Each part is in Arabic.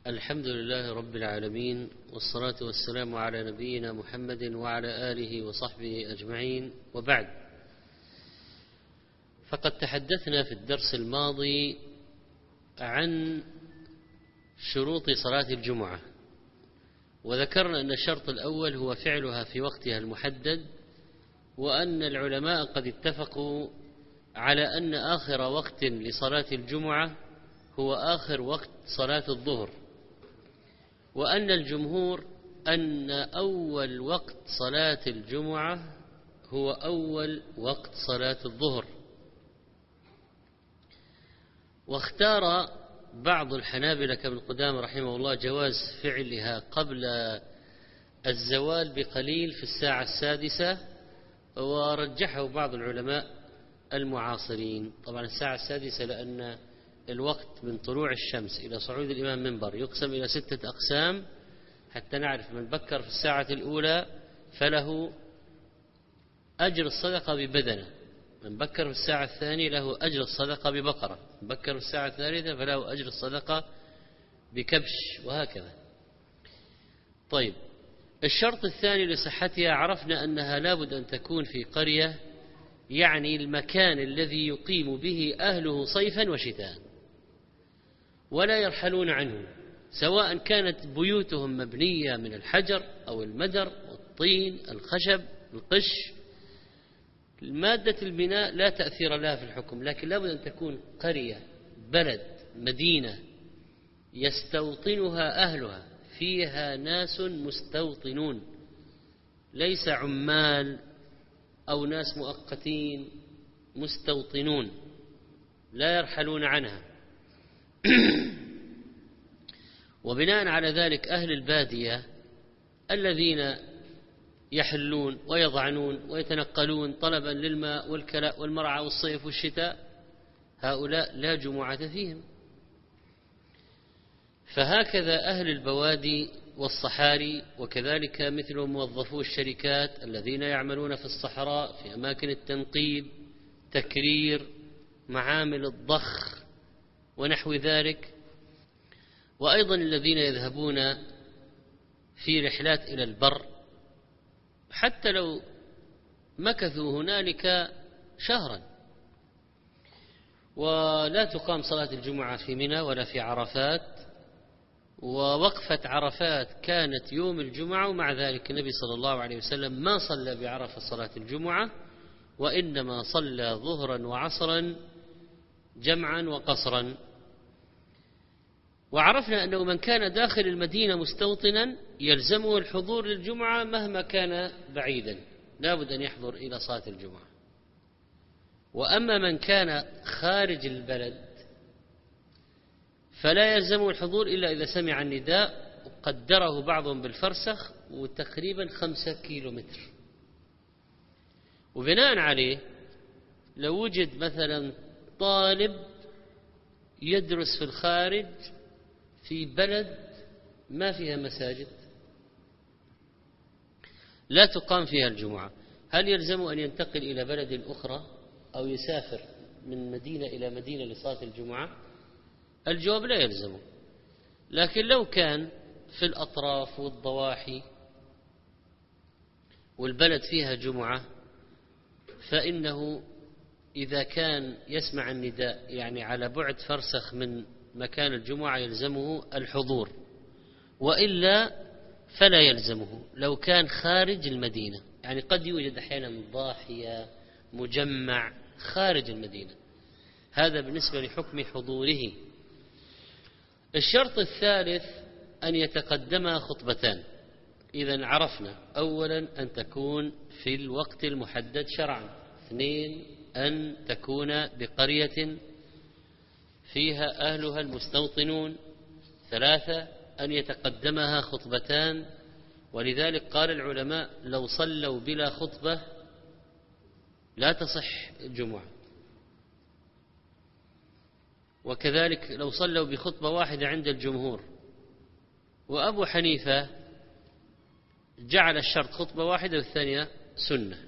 الحمد لله رب العالمين، والصلاة والسلام على نبينا محمد وعلى آله وصحبه أجمعين، وبعد. فقد تحدثنا في الدرس الماضي عن شروط صلاة الجمعة، وذكرنا أن الشرط الأول هو فعلها في وقتها المحدد، وأن العلماء قد اتفقوا على أن آخر وقت لصلاة الجمعة هو آخر وقت صلاة الظهر، وأن الجمهور أن أول وقت صلاة الجمعة هو أول وقت صلاة الظهر. واختار بعض الحنابلة كابن قدامة رحمه الله جواز فعلها قبل الزوال بقليل في الساعة 6، ورجحه بعض العلماء المعاصرين. طبعا الساعة 6 لأن الوقت من طلوع الشمس إلى صعود الإمام منبر يقسم إلى 6 أقسام، حتى نعرف من بكر في الساعة الأولى فله أجر الصدقة ببدنة، من بكر في الساعة الثانية له أجر الصدقة ببقرة، من بكر في الساعة الثالثة فله أجر الصدقة بكبش، وهكذا. طيب، الشرط الثاني لصحتها عرفنا أنها لابد أن تكون في قرية، يعني المكان الذي يقيم به أهله صيفا وشتاء ولا يرحلون عنه، سواء كانت بيوتهم مبنية من الحجر أو المدر والطين الخشب القش. مادة البناء لا تأثير لها في الحكم، لكن لابد أن تكون قرية، بلد، مدينة يستوطنها أهلها، فيها ناس مستوطنون، ليس عمال أو ناس مؤقتين، مستوطنون لا يرحلون عنها. وبناء على ذلك أهل البادية الذين يحلون ويضعنون ويتنقلون طلبا للماء والكلاء والمرعى والصيف والشتاء، هؤلاء لا جمعة فيهم. فهكذا أهل البوادي والصحاري، وكذلك مثل موظفو الشركات الذين يعملون في الصحراء في أماكن التنقيب، تكرير، معامل الضخ ونحو ذلك، وأيضا الذين يذهبون في رحلات إلى البر، حتى لو مكثوا هنالك شهرا. ولا تقام صلاة الجمعة في منى ولا في عرفات، ووقفة عرفات كانت يوم الجمعة، ومع ذلك النبي صلى الله عليه وسلم ما صلى بعرفة صلاة الجمعة، وإنما صلى ظهرا وعصرا جمعا وقصرا. وعرفنا أنه من كان داخل المدينة مستوطنا يلزمه الحضور للجمعة مهما كان بعيدا، لا بد أن يحضر إلى صلاة الجمعة. وأما من كان خارج البلد فلا يلزمه الحضور إلا إذا سمع النداء، وقدره بعضهم بالفرسخ، وتقريبا 5 كيلومتر. وبناء عليه لو وجد مثلا طالب يدرس في الخارج في بلد ما فيها مساجد لا تقام فيها الجمعة، هل يلزمه أن ينتقل إلى بلد أخرى أو يسافر من مدينة إلى مدينة لصلاة الجمعة؟ الجواب لا يلزمه. لكن لو كان في الأطراف والضواحي والبلد فيها جمعة، فإنه إذا كان يسمع النداء يعني على بعد فرسخ من مكان الجمعة يلزمه الحضور، وإلا فلا يلزمه لو كان خارج المدينة. يعني قد يوجد أحيانا ضاحية، مجمع خارج المدينة، هذا بالنسبة لحكم حضوره. الشرط الثالث أن يتقدمها خطبتان. إذن عرفنا أولا أن تكون في الوقت المحدد شرعا، 2 أن تكون بقرية فيها أهلها المستوطنون، 3 أن يتقدمها خطبتان. ولذلك قال العلماء لو صلوا بلا خطبة لا تصح الجمعة، وكذلك لو صلوا بخطبة واحدة عند الجمهور. وأبو حنيفة جعل الشرط خطبة واحدة والثانية سنة.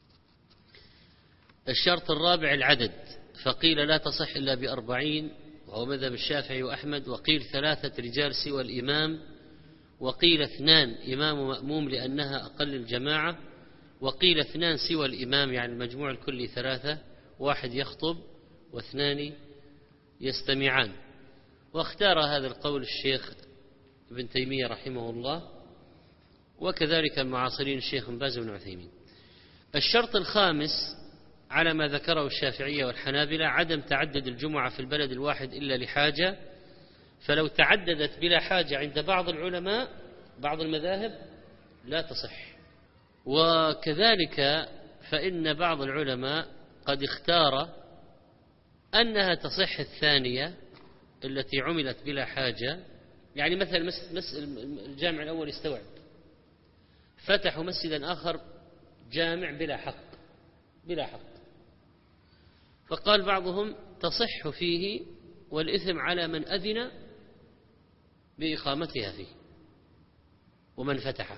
الشرط الرابع العدد، فقيل لا تصح إلا ب40، وهو مذهب الشافعي وأحمد، وقيل 3 رجال سوى الإمام، وقيل 2 إمام مأموم لأنها أقل الجماعة، وقيل 2 سوى الإمام، يعني المجموع الكلي 3، 1 يخطب و2 يستمعان. واختار هذا القول الشيخ ابن تيمية رحمه الله، وكذلك المعاصرين الشيخ بن باز وابن عثيمين. الشرط الخامس على ما ذكره الشافعية والحنابلة عدم تعدد الجمعة في البلد الواحد إلا لحاجة، فلو تعددت بلا حاجة عند بعض العلماء بعض المذاهب لا تصح. وكذلك فإن بعض العلماء قد اختار أنها تصح الثانية التي عملت بلا حاجة، يعني مثلا الجامع الأول استوعب، فتحوا مسجدا آخر جامع بلا حق، فقال بعضهم تصح فيه والإثم على من أذن بإقامتها فيه ومن فتحه.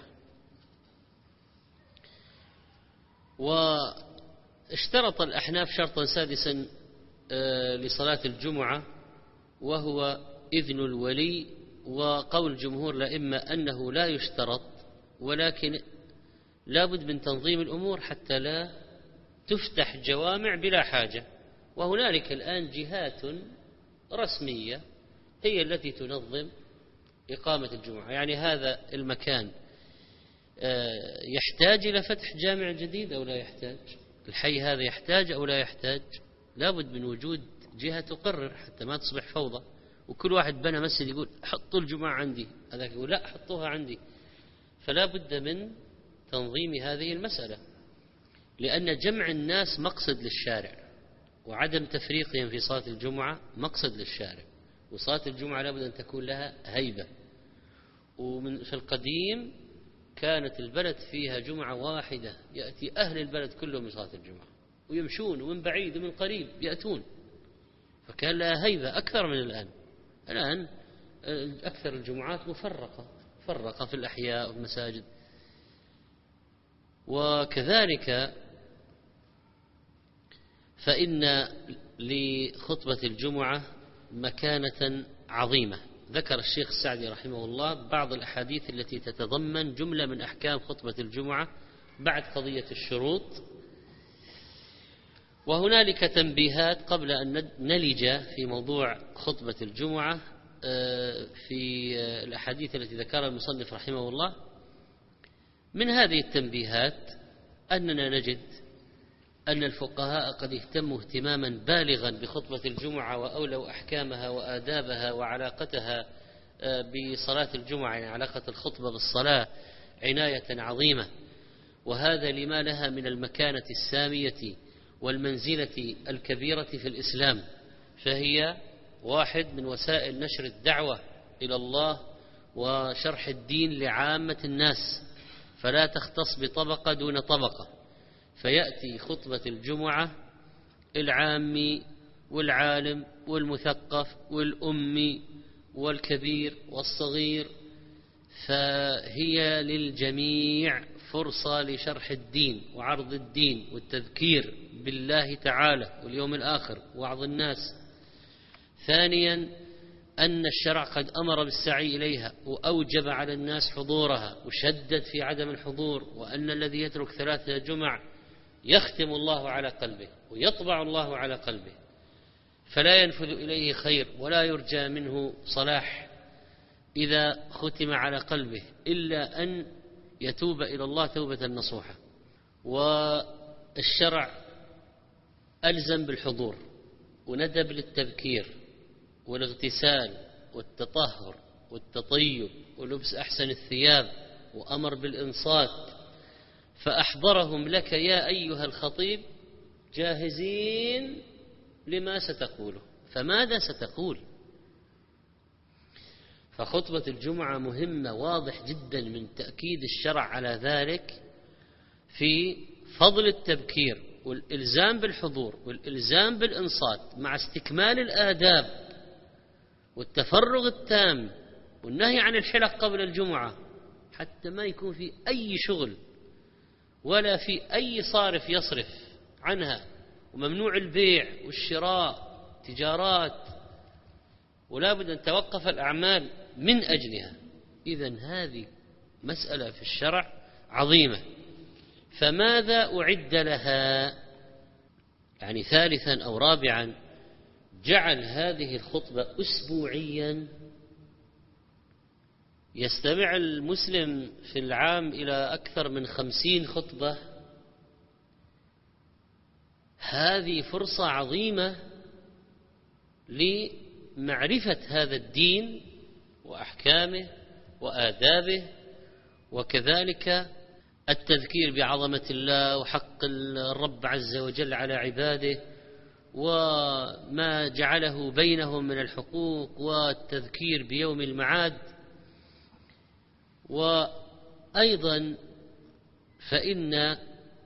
واشترط الأحناف شرطا سادسا لصلاة الجمعة، وهو إذن الولي، وقول جمهور الأئمة أنه لا يشترط، ولكن لابد من تنظيم الأمور حتى لا تفتح جوامع بلا حاجة. وهنالك الآن جهات رسمية هي التي تنظم إقامة الجمعة، يعني هذا المكان يحتاج إلى فتح جامع جديد أو لا يحتاج؟ الحي هذا يحتاج أو لا يحتاج؟ لابد من وجود جهة تقرر حتى ما تصبح فوضى، وكل واحد بنى مسجد يقول حطوا الجمعة عندي، هذاك يقول لا حطوها عندي. فلا بد من تنظيم هذه المسألة، لأن جمع الناس مقصد للشارع، وعدم تفريقهم في صلاة الجمعة مقصد للشارع. وصلاة الجمعة لابد أن تكون لها هيبة. في القديم كانت البلد فيها جمعة واحدة، يأتي أهل البلد كلهم لصلاة الجمعة، ويمشون ومن بعيد ومن قريب يأتون، فكان لها هيبة أكثر من الآن. الآن أكثر الجمعات مفرقة في الأحياء والمساجد. وكذلك فإن لخطبة الجمعة مكانة عظيمة. ذكر الشيخ السعدي رحمه الله بعض الأحاديث التي تتضمن جملة من أحكام خطبة الجمعة بعد قضية الشروط. وهنالك تنبيهات قبل أن نلج في موضوع خطبة الجمعة في الأحاديث التي ذكرها المصنف رحمه الله. من هذه التنبيهات أننا نجد أن الفقهاء قد اهتموا اهتماما بالغا بخطبة الجمعة، وأولوا أحكامها وآدابها وعلاقتها بصلاة الجمعة، يعني علاقة الخطبة بالصلاة عناية عظيمة، وهذا لما لها من المكانة السامية والمنزلة الكبيرة في الإسلام. فهي واحد من وسائل نشر الدعوة إلى الله وشرح الدين لعامة الناس، فلا تختص بطبقة دون طبقة. فيأتي خطبة الجمعة العامي والعالم والمثقف والأمي والكبير والصغير، فهي للجميع فرصة لشرح الدين وعرض الدين والتذكير بالله تعالى واليوم الآخر ووعظ الناس. ثانيا أن الشرع قد أمر بالسعي إليها وأوجب على الناس حضورها وشدد في عدم الحضور، وأن الذي يترك 3 جمع يختم الله على قلبه ويطبع الله على قلبه، فلا ينفذ إليه خير ولا يرجى منه صلاح إذا ختم على قلبه إلا أن يتوب إلى الله توبة نصوحة. والشرع ألزم بالحضور وندب للتذكير والاغتسال والتطهر والتطيب ولبس أحسن الثياب، وأمر بالإنصات، فأحضرهم لك يا أيها الخطيب جاهزين لما ستقوله. فماذا ستقول؟ فخطبة الجمعة مهمة، واضح جدا من تأكيد الشرع على ذلك في فضل التبكير والإلزام بالحضور والإلزام بالإنصات مع استكمال الآداب والتفرغ التام والنهي عن الحلق قبل الجمعة، حتى ما يكون في أي شغل ولا في أي صارف يصرف عنها، وممنوع البيع والشراء، تجارات ولا بد أن توقف الأعمال من أجلها. إذن هذه مسألة في الشرع عظيمة. فماذا أعد لها؟ يعني ثالثا أو رابعا، جعل هذه الخطبة أسبوعيا، يستمع المسلم في العام إلى أكثر من 50 خطبة. هذه فرصة عظيمة لمعرفة هذا الدين وأحكامه وآدابه، وكذلك التذكير بعظمة الله وحق الرب عز وجل على عباده وما جعله بينهم من الحقوق، والتذكير بيوم المعاد. وأيضا فإن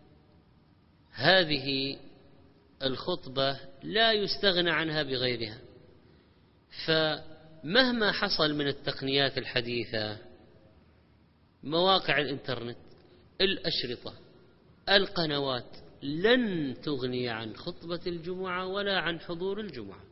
هذه الخطبة لا يستغنى عنها بغيرها. فمهما حصل من التقنيات الحديثة، مواقع الإنترنت، الأشرطة، القنوات، لن تغني عن خطبة الجمعة ولا عن حضور الجمعة.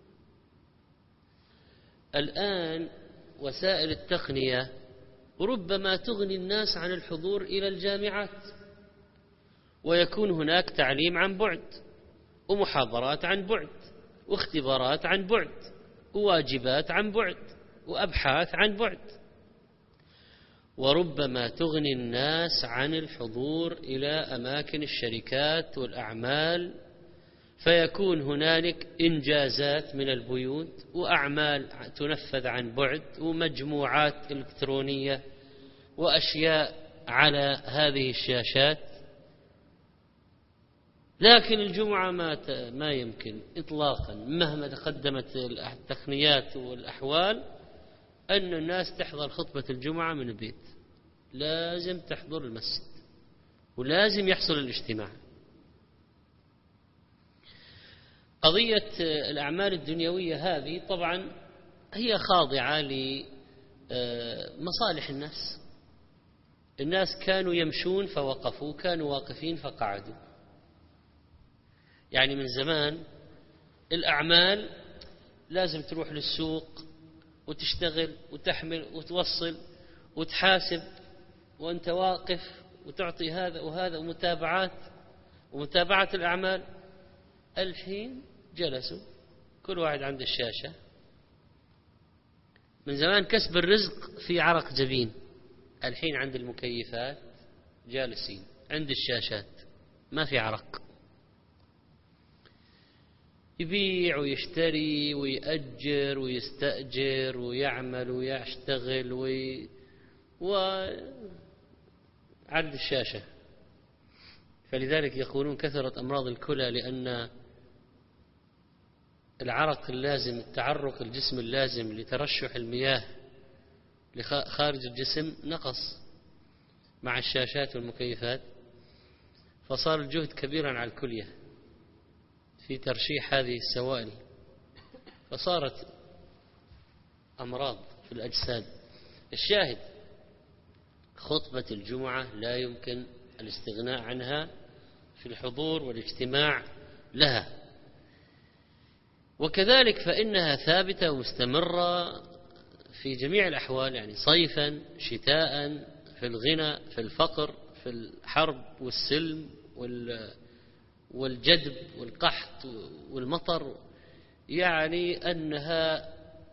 الآن وسائل التقنية ربما تغني الناس عن الحضور إلى الجامعات، ويكون هناك تعليم عن بعد، ومحاضرات عن بعد، واختبارات عن بعد، وواجبات عن بعد، وأبحاث عن بعد. وربما تغني الناس عن الحضور إلى أماكن الشركات والأعمال، فيكون هنالك إنجازات من البيوت وأعمال تنفذ عن بعد ومجموعات إلكترونية وأشياء على هذه الشاشات. لكن الجمعة ما يمكن إطلاقا مهما تقدمت التقنيات والأحوال أن الناس تحضر خطبة الجمعة من البيت، لازم تحضر المسجد ولازم يحصل الاجتماع. قضية الأعمال الدنيوية هذه طبعا هي خاضعة لمصالح الناس. الناس كانوا يمشون فوقفوا، كانوا واقفين فقعدوا. يعني من زمان الأعمال لازم تروح للسوق وتشتغل وتحمل وتوصل وتحاسب وأنت واقف وتعطي هذا وهذا ومتابعة الأعمال. الحين جلسوا كل واحد عند الشاشة. من زمان كسب الرزق في عرق جبين، الحين عند المكيفات جالسين عند الشاشات ما في عرق. يبيع ويشتري ويأجر ويستأجر ويعمل ويشتغل وعند الشاشة. فلذلك يقولون كثرت أمراض الكلى، لأن العرق اللازم، التعرق الجسم اللازم لترشح المياه خارج الجسم نقص مع الشاشات والمكيفات، فصار الجهد كبيرا على الكلية في ترشيح هذه السوائل، فصارت أمراض في الأجساد. الشاهد خطبة الجمعة لا يمكن الاستغناء عنها في الحضور والاجتماع لها، وكذلك فإنها ثابتة ومستمرة في جميع الأحوال، يعني صيفا شتاء، في الغنى في الفقر، في الحرب والسلم والجدب والقحط والمطر، يعني أنها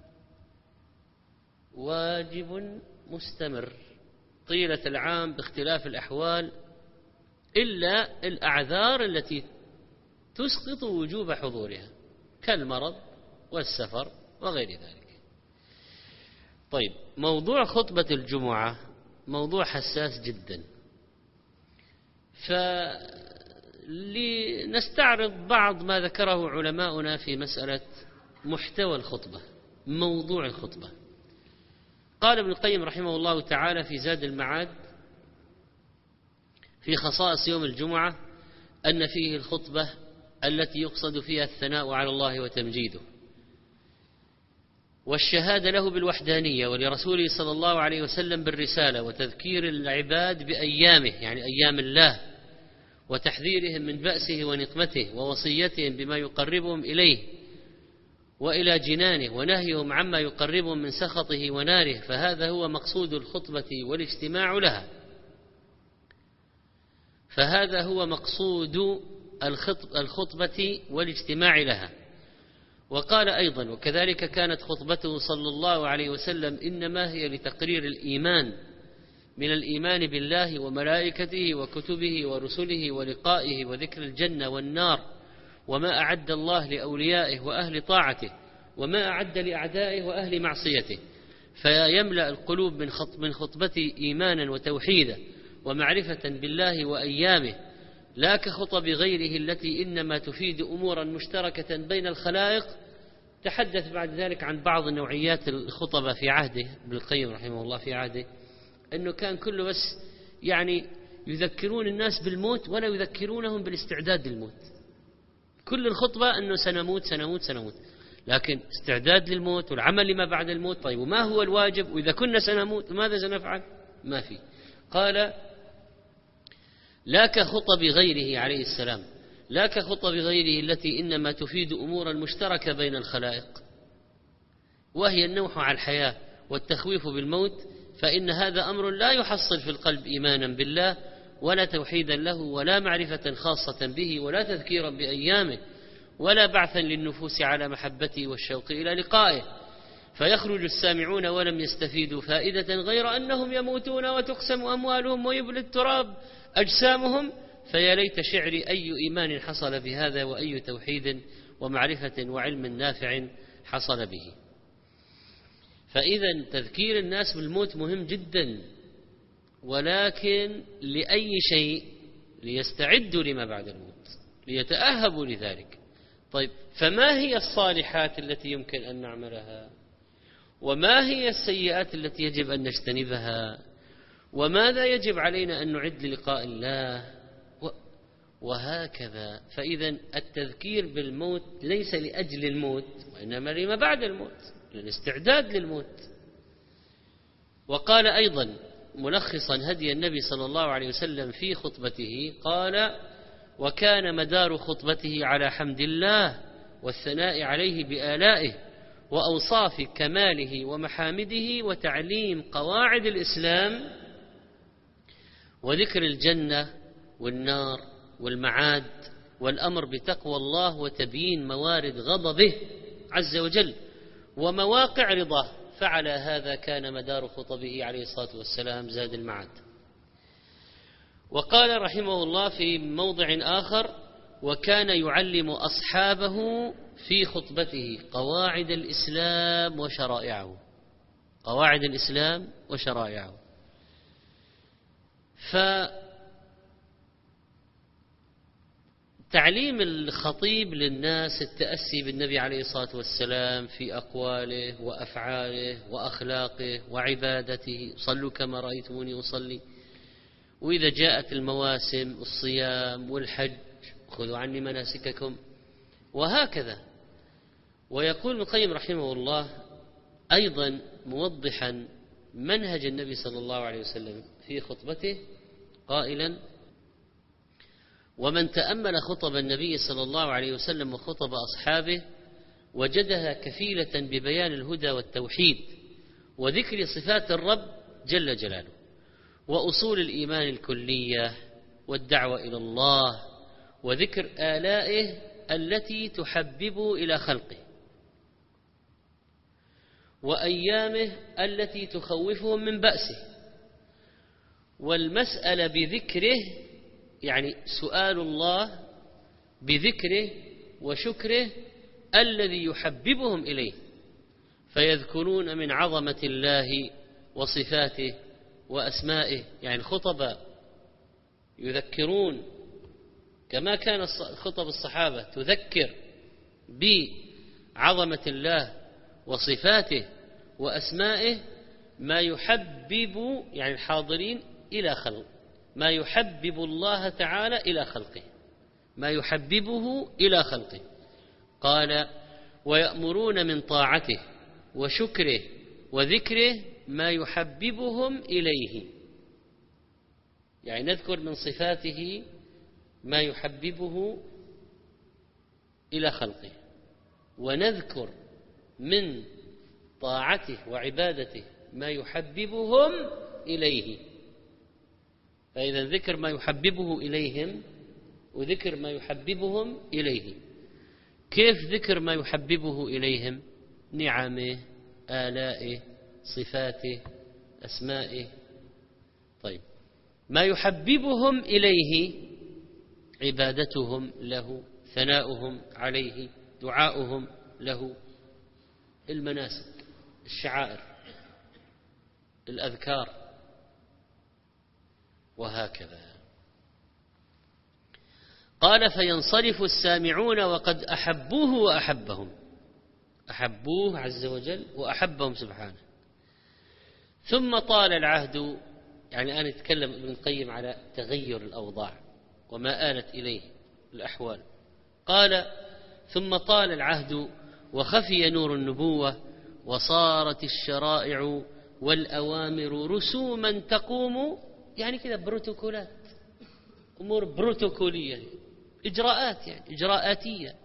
واجب مستمر طيلة العام باختلاف الأحوال، إلا الأعذار التي تسقط وجوب حضورها كالمرض والسفر وغير ذلك. طيب، موضوع خطبة الجمعة موضوع حساس جدا، فلنستعرض بعض ما ذكره علماؤنا في مسألة محتوى الخطبة، موضوع الخطبة. قال ابن القيم رحمه الله تعالى في زاد المعاد في خصائص يوم الجمعة أن فيه الخطبة التي يقصد فيها الثناء على الله وتمجيده، والشهادة له بالوحدانية، ولرسوله صلى الله عليه وسلم بالرسالة، وتذكير العباد بأيامه يعني أيام الله، وتحذيرهم من بأسه ونقمته، ووصيتهم بما يقربهم إليه، وإلى جنانه، ونهيهم عما يقربهم من سخطه وناره، فهذا هو مقصود الخطبة والاجتماع لها. فهذا هو مقصود الخطبة والاجتماع لها. وقال أيضا: وكذلك كانت خطبته صلى الله عليه وسلم إنما هي لتقرير الإيمان من الإيمان بالله وملائكته وكتبه ورسله ولقائه وذكر الجنة والنار وما أعد الله لأوليائه وأهل طاعته وما أعد لأعدائه وأهل معصيته، فيملأ القلوب من خطبته إيمانا وتوحيدا ومعرفة بالله وأيامه، لا كخطب غيره التي إنما تفيد أمورا مشتركة بين الخلائق. تحدث بعد ذلك عن بعض نوعيات الخطبة في عهده ابن القيم رحمه الله، في عهده أنه كان كله بس يعني يذكرون الناس بالموت ولا يذكرونهم بالاستعداد للموت. كل الخطبة أنه سنموت سنموت سنموت، لكن استعداد للموت والعمل لما بعد الموت. طيب وما هو الواجب؟ وإذا كنا سنموت ماذا سنفعل؟ ما في. قال: لا كخطب غيره عليه السلام، لا كخطب غيره التي إنما تفيد أمورا مشتركة بين الخلائق، وهي النوح على الحياة والتخويف بالموت، فإن هذا أمر لا يحصل في القلب إيمانا بالله ولا توحيدا له ولا معرفة خاصة به ولا تذكيرا بأيامه ولا بعثا للنفوس على محبته والشوق إلى لقائه، فيخرج السامعون ولم يستفيدوا فائدة غير أنهم يموتون وتقسم أموالهم ويبلى التراب أجسامهم، فيا ليت شعري أي إيمان حصل بهذا وأي توحيد ومعرفة وعلم نافع حصل به. فإذا تذكير الناس بالموت مهم جدا، ولكن لأي شيء؟ ليستعدوا لما بعد الموت، ليتأهبوا لذلك. طيب فما هي الصالحات التي يمكن أن نعملها؟ وما هي السيئات التي يجب أن نجتنبها؟ وماذا يجب علينا أن نعد للقاء الله؟ وهكذا. فإذا التذكير بالموت ليس لأجل الموت، وإنما لما بعد الموت، للاستعداد للموت. وقال أيضا ملخصا هدي النبي صلى الله عليه وسلم في خطبته، قال: وكان مدار خطبته على حمد الله والثناء عليه بآلائه وأوصاف كماله ومحامده وتعليم قواعد الإسلام وذكر الجنة والنار والمعاد والأمر بتقوى الله وتبيين موارد غضبه عز وجل ومواقع رضاه. فعلى هذا كان مدار خطبه عليه الصلاة والسلام زاد المعاد. وقال رحمه الله في موضع آخر: وكان يعلم أصحابه في خطبته قواعد الإسلام وشرائعه، قواعد الإسلام وشرائعه. فتعليم الخطيب للناس التأسي بالنبي عليه الصلاة والسلام في أقواله وأفعاله وأخلاقه وعبادته، صلوا كما رأيتموني أصلي، وإذا جاءت المواسم الصيام والحج خذوا عني مناسككم، وهكذا. ويقول ابن القيم رحمه الله أيضا موضحا منهج النبي صلى الله عليه وسلم في خطبته قائلا: ومن تأمل خطب النبي صلى الله عليه وسلم وخطب أصحابه وجدها كفيلة ببيان الهدى والتوحيد وذكر صفات الرب جل جلاله وأصول الإيمان الكلية والدعوة إلى الله وذكر آلائه التي تحبب إلى خلقه وأيامه التي تخوفهم من بأسه، والمسألة بذكره يعني سؤال الله بذكره وشكره الذي يحببهم إليه، فيذكرون من عظمة الله وصفاته وأسمائه. يعني الخطباء يذكرون كما كان خطب الصحابة تذكر بعظمة الله وصفاته وأسمائه ما يحبب يعني الحاضرين إلى خلق، ما يحبب الله تعالى إلى خلقه، ما يحببه إلى خلقه. قال: ويأمرون من طاعته وشكره وذكره ما يحببهم إليه، يعني نذكر من صفاته ما يحببه إلى خلقه، ونذكر من طاعته وعبادته ما يحببهم إليه. فإذا ذكر ما يحببه إليهم وذكر ما يحببهم إليه. كيف ذكر ما يحببه إليهم؟ نعمه، آلائه، صفاته، أسمائه. طيب، ما يحببهم إليه عبادتهم له، ثناؤهم عليه، دعاؤهم له، المناسك، الشعائر، الأذكار، وهكذا. قال: فينصرف السامعون وقد أحبوه وأحبهم، أحبوه عز وجل وأحبهم سبحانه. ثم طال العهد، يعني أنا أتكلم ابن القيم على تغير الأوضاع وما آلت إليه الأحوال. قال: ثم طال العهد وخفي نور النبوة وصارت الشرائع والأوامر رسوما تقوم، يعني كذا بروتوكولات، أمور بروتوكولية، إجراءات، يعني إجراءاتية.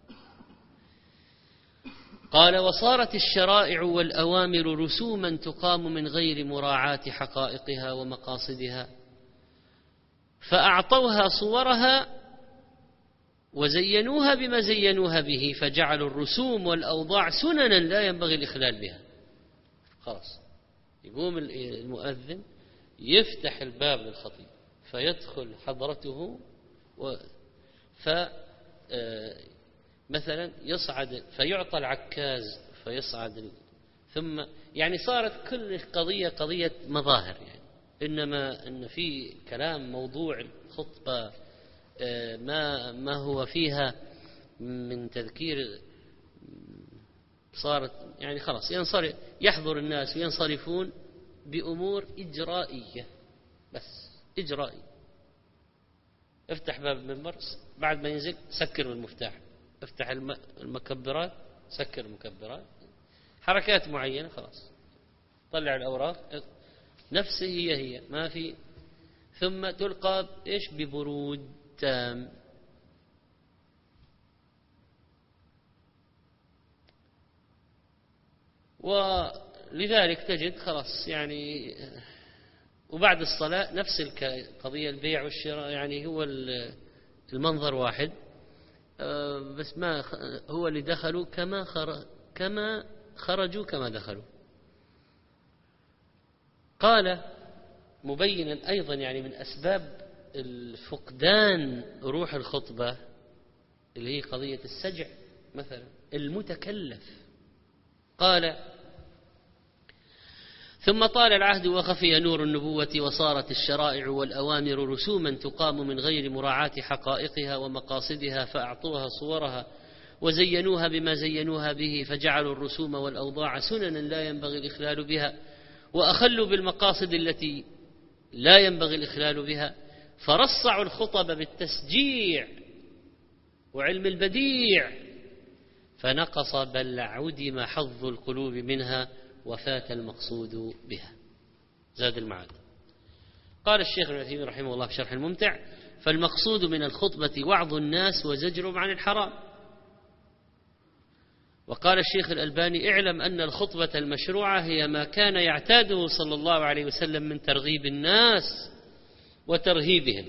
قال: وصارت الشرائع والأوامر رسوما تقام من غير مراعاة حقائقها ومقاصدها، فأعطوها صورها وزينوها بما زينوها به، فجعلوا الرسوم والأوضاع سننا لا ينبغي الإخلال بها. خلاص، يقوم المؤذن يفتح الباب للخطيب فيدخل حضرته مثلا يصعد فيعطى العكاز فيصعد، ثم يعني صارت كل قضية مظاهر، يعني إنما أن في كلام موضوع الخطبة ما هو فيها من تذكير، صارت يعني خلاص يحضر الناس وينصرفون بأمور إجرائية، بس إجرائي. افتح باب المنبر، بعد ما ينزل سكر المفتاح، افتح المكبرات، سكر المكبرات، حركات معينة، خلاص طلع الأوراق نفسه هي ما في، ثم تلقى إيش ببرود تام. ولذلك تجد خلاص يعني، وبعد الصلاة نفس القضية، البيع والشراء، يعني هو المنظر واحد، بس ما هو اللي دخلوا كما خرجوا كما دخلوا. قال مبينا أيضا يعني من أسباب الفقدان روح الخطبة اللي هي قضية السجع مثلا، المتكلف. قال: ثم طال العهد وخفي نور النبوة وصارت الشرائع والأوامر رسوما تقام من غير مراعاة حقائقها ومقاصدها، فأعطوها صورها وزينوها بما زينوها به، فجعلوا الرسوم والأوضاع سننا لا ينبغي الإخلال بها، وأخلوا بالمقاصد التي لا ينبغي الإخلال بها، فرصعوا الخطب بالتسجيع وعلم البديع، فنقص بل عدم حظ القلوب منها وفات المقصود بها. زاد المعاد. قال الشيخ ابن عثيمين رحمه الله في شرح الممتع: فالمقصود من الخطبة وعظ الناس وزجرهم عن الحرام. وقال الشيخ الألباني: اعلم أن الخطبة المشروعة هي ما كان يعتاده صلى الله عليه وسلم من ترغيب الناس وترهيبهم،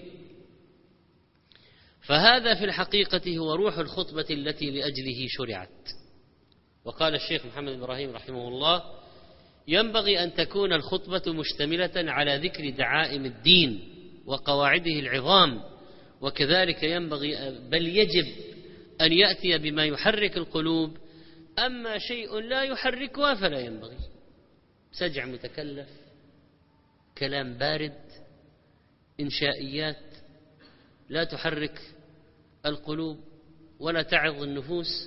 فهذا في الحقيقة هو روح الخطبة التي لأجله شرعت. وقال الشيخ محمد إبراهيم رحمه الله: ينبغي أن تكون الخطبة مشتملة على ذكر دعائم الدين وقواعده العظام، وكذلك ينبغي بل يجب أن يأتي بما يحرك القلوب، أما شيء لا يحركها فلا ينبغي. سجع متكلف، كلام بارد، إنشائيات لا تحرك القلوب ولا تعظ النفوس.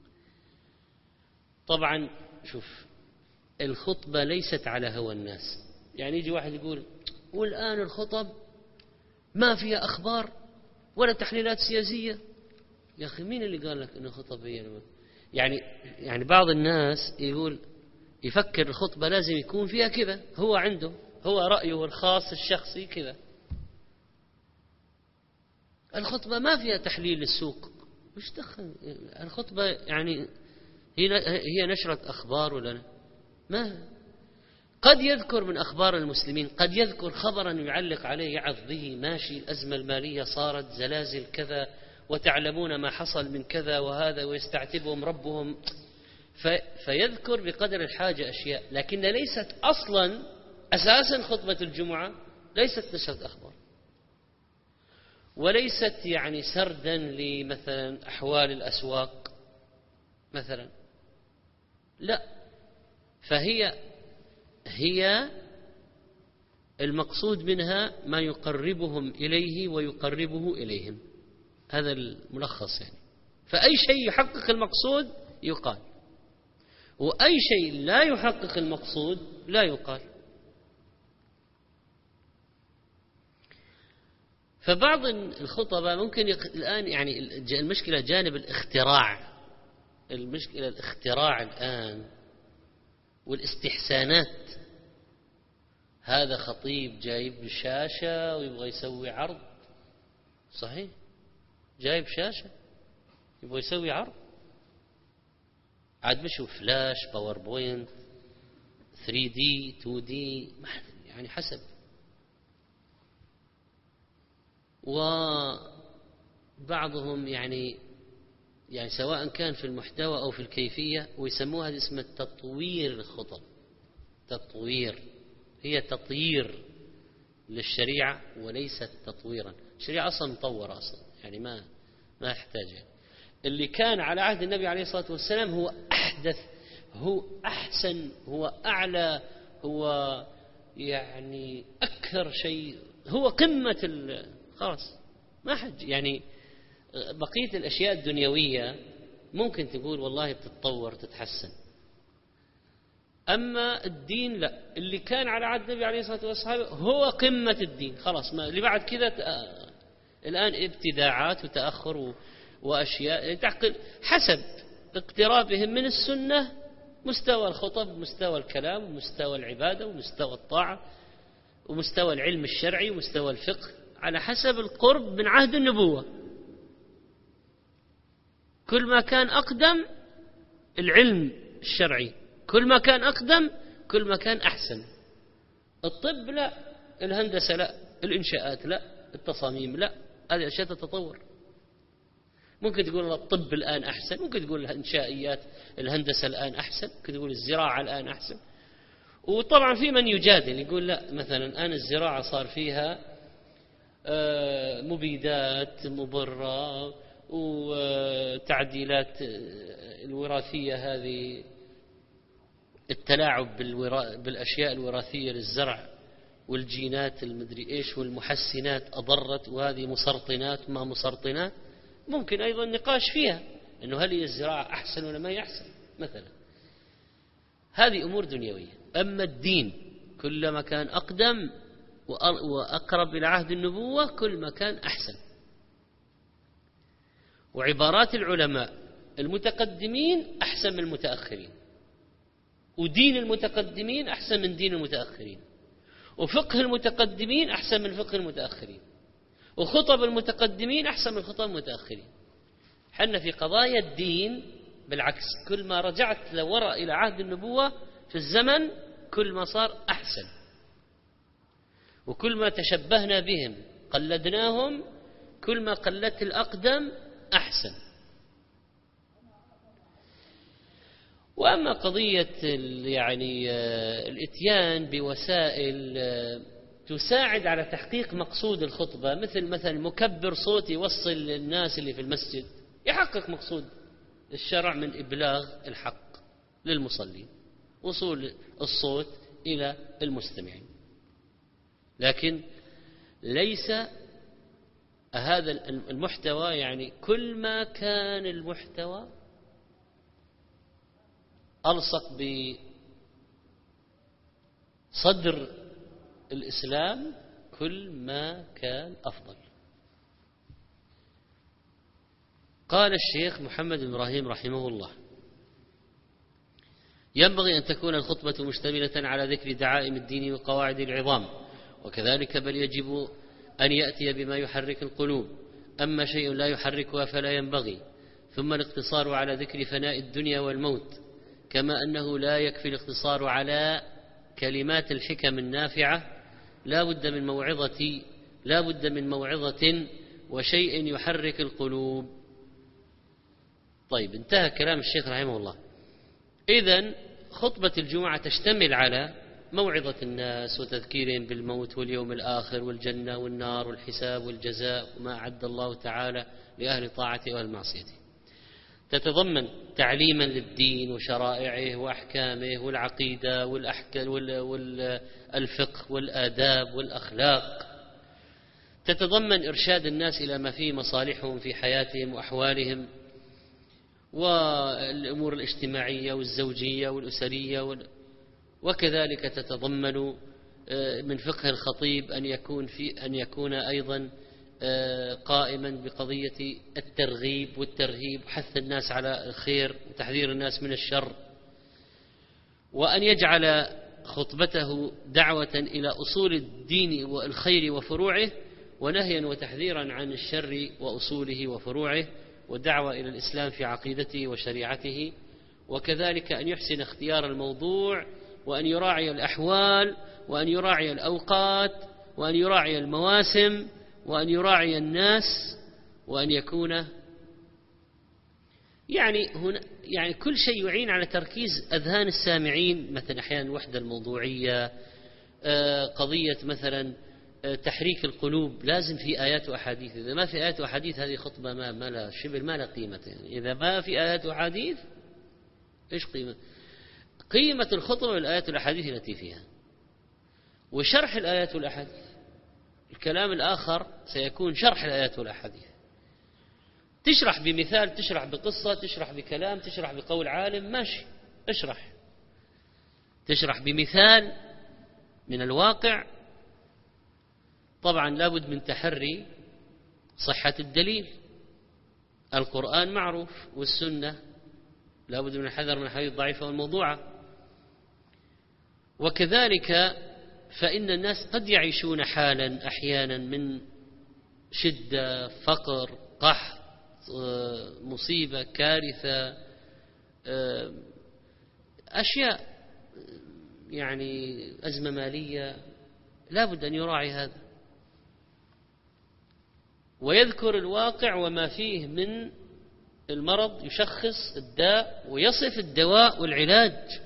طبعا شوف، الخطبة ليست على هوى الناس. يعني يجي واحد يقول: والآن الخطب ما فيها أخبار ولا تحليلات سياسية. يا أخي مين اللي قال لك أن الخطب هي يعني بعض الناس يفكر الخطبة لازم يكون فيها كذا، هو عنده هو رأيه الخاص الشخصي كذا. الخطبة ما فيها تحليل للسوق، مش دخل الخطبة يعني هي نشرة أخبار ولا لا؟ ما قد يذكر من أخبار المسلمين، قد يذكر خبرا يعلق عليه يعظ به، ماشي الأزمة المالية صارت زلازل كذا وتعلمون ما حصل من كذا وهذا ويستعتبهم ربهم، فيذكر بقدر الحاجة أشياء، لكن ليست أصلا أساسا خطبة الجمعة ليست نشرة أخبار، وليست يعني سردا لمثلا أحوال الأسواق مثلا، لا، فهي المقصود منها ما يقربهم إليه ويقربه إليهم، هذا الملخص يعني. فأي شيء يحقق المقصود يقال، وأي شيء لا يحقق المقصود لا يقال. فبعض الخطباء ممكن الآن يعني المشكلة جانب الاختراع، المشكلة الاختراع الآن والاستحسانات. هذا خطيب جايب شاشة ويبغى يسوي عرض، صحيح، جايب شاشة يبغى يسوي عرض، عاد مشوا فلاش، باوربوينت، 3D 2D، يعني حسب. وبعضهم يعني سواء كان في المحتوى أو في الكيفية، ويسموها هذه اسمها تطوير الخطب. تطوير هي تطيير للشريعة وليست تطويرا. الشريعة أصلا مطورة أصلا، يعني ما يحتاج. اللي كان على عهد النبي عليه الصلاة والسلام هو أحدث، هو أحسن، هو أعلى، هو يعني أكثر شيء، هو قمة خلاص ما حد يعني. بقية الأشياء الدنيوية ممكن تقول والله بتتطور تتحسن، أما الدين لا. اللي كان على عهد النبي عليه الصلاة والسلام هو قمة الدين، خلاص ما اللي بعد كذا الآن ابتداعات وتأخر وأشياء تعقل حسب اقترابهم من السنة، مستوى الخطب، مستوى الكلام، ومستوى العبادة، ومستوى الطاعة، ومستوى العلم الشرعي، ومستوى الفقه، على حسب القرب من عهد النبوة. كل ما كان أقدم العلم الشرعي، كل ما كان أقدم كل ما كان أحسن. الطب لا، الهندسة لا، الإنشاءات لا، التصاميم لا، هذه أشياء تتطور. ممكن تقول الطب الآن أحسن، ممكن تقول الإنشائيات الهندسة الآن أحسن، ممكن تقول الزراعة الآن أحسن. وطبعا في من يجادل يقول لا، مثلا الآن الزراعة صار فيها مبيدات مضرة وتعديلات الوراثية، هذه التلاعب بالأشياء الوراثية للزرع والجينات المدري إيش والمحسنات أضرت، وهذه مسرطنات ما مسرطنات. ممكن أيضا نقاش فيها أنه هل هي الزراعة أحسن ولا ما هي أحسن مثلا. هذه أمور دنيوية. أما الدين كلما كان أقدم وأقرب إلى عهد النبوة كل ما كان أحسن. وعبارات العلماء المتقدمين أحسن من المتأخرين، ودين المتقدمين أحسن من دين المتأخرين، وفقه المتقدمين أحسن من فقه المتأخرين، وخطب المتقدمين أحسن من خطب المتأخرين. حنا في قضايا الدين بالعكس، كل ما رجعت لوراء إلى عهد النبوة في الزمن كل ما صار أحسن، وكل ما تشبهنا بهم قلدناهم كل ما قلت الأقدم أحسن. وأما قضية يعني الإتيان بوسائل تساعد على تحقيق مقصود الخطبة، مثل مكبر صوت يوصل للناس اللي في المسجد، يحقق مقصود الشرع من إبلاغ الحق للمصلين، وصول الصوت إلى المستمعين. لكن ليس هذا المحتوى، يعني كل ما كان المحتوى ألصق بصدر الإسلام كل ما كان أفضل. قال الشيخ محمد بن إبراهيم رحمه الله: ينبغي أن تكون الخطبة مشتملة على ذكر دعائم الدين وقواعد العظام، وكذلك بل يجب أن يأتي بما يحرك القلوب. أما شيء لا يحركها فلا ينبغي، ثم الاقتصار على ذكر فناء الدنيا والموت، كما أنه لا يكفي الاقتصار على كلمات الحكم النافعة، لا بد من موعظة وشيء يحرك القلوب. طيب، انتهى كلام الشيخ رحمه الله. إذن خطبة الجمعة تشتمل على موعظة الناس وتذكيرهم بالموت واليوم الآخر والجنة والنار والحساب والجزاء وما أعد الله تعالى لأهل طاعته وأهل معصيته. تتضمن تعليما للدين وشرائعه وأحكامه والعقيدة والفقه والآداب والأخلاق. تتضمن إرشاد الناس إلى ما فيه مصالحهم في حياتهم وأحوالهم والأمور الاجتماعية والزوجية والأسرية وكذلك تتضمن من فقه الخطيب أن يكون أيضا قائما بقضية الترغيب والترهيب وحث الناس على الخير وتحذير الناس من الشر، وأن يجعل خطبته دعوة إلى أصول الدين والخير وفروعه، ونهيا وتحذيرا عن الشر وأصوله وفروعه، ودعوة إلى الإسلام في عقيدته وشريعته، وكذلك أن يحسن اختيار الموضوع، وأن يراعي الأحوال، وأن يراعي الأوقات، وأن يراعي المواسم، وأن يراعي الناس، وأن يكون يعني كل شيء يعين على تركيز أذهان السامعين. مثلا أحيانا الوحدة الموضوعية، قضية مثلا تحريك القلوب، لازم في آيات وأحاديث. إذا ما في آيات وأحاديث هذه خطبة ما لا قيمة. يعني إذا ما في آيات وأحاديث إيش قيمة الخطبة والآيات والأحاديث التي فيها، وشرح الآيات والأحاديث. الكلام الآخر سيكون شرح الآيات والأحاديث، تشرح بمثال، تشرح بقصة، تشرح بكلام، تشرح بقول عالم، ماشي، تشرح بمثال من الواقع. طبعا لابد من تحري صحة الدليل، القرآن معروف والسنة، لابد من الحذر من الحديث الضعيفة والموضوعة. وكذلك فإن الناس قد يعيشون حالا أحيانا من شدة، فقر، قحط، مصيبة، كارثة، أشياء يعني أزمة مالية، لابد أن يراعي هذا ويذكر الواقع وما فيه من المرض، يشخص الداء ويصف الدواء والعلاج.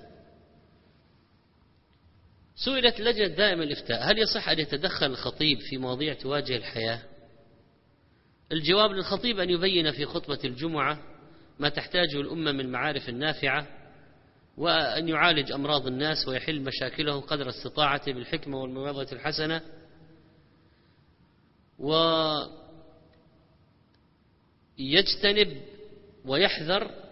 سئلت لجنة دائمة الإفتاء: هل يصح أن يتدخل الخطيب في مواضيع تواجه الحياة؟ الجواب للخطيب أن يبين في خطبة الجمعة ما تحتاجه الأمة من معارف نافعة، وأن يعالج أمراض الناس ويحل مشاكلهم قدر استطاعته بالحكمة والموعظة الحسنة، ويجتنب ويحذر